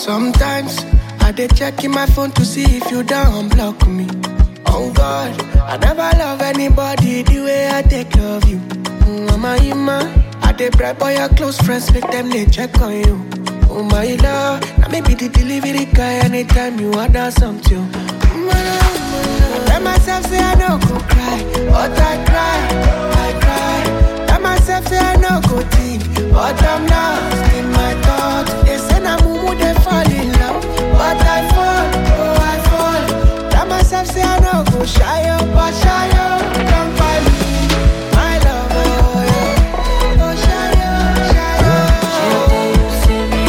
Sometimes I dey checking my phone to see if you don't block me. Oh God, I never love anybody the way I take love you. Mama, I dey bribe all your close friends, make them they check on you. Oh my love, now maybe the delivery guy anytime you order something. I tell myself say I no go cry, but I cry. Tell myself say I no go think, but I'm lost in my thoughts. They say na mumu they fall in love, but I fall. Tell myself say I no go shy up, but shy up, come find me, my love, oh yeah. Oh shy up, shy up.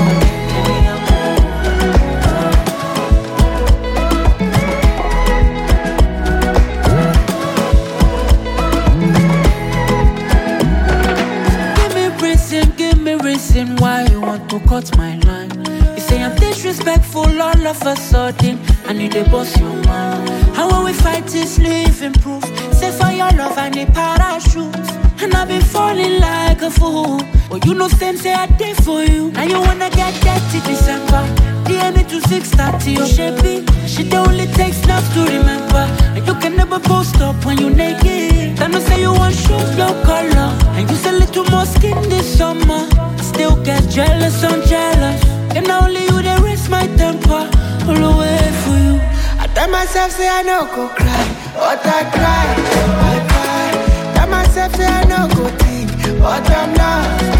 Give me reason why you want to cut my line. You say I'm disrespectful all of a sudden, I need a boss your mind. How when we fight is living proof. Say for your love I need parachute, and I've been falling like a fool. But you know same say I did for you. Now you wanna get dirty December. DM me to 6:30 your shapey. She only takes snaps to remember. And you can never post up when you naked. Then you say you want shoes your color, and you say little more skin this summer. Still get jealous, I'm jealous. And now only you they raise my temper. All the way for you. I tell myself say I no go cry, but I cry. Tell myself say I no go think, but I'm lost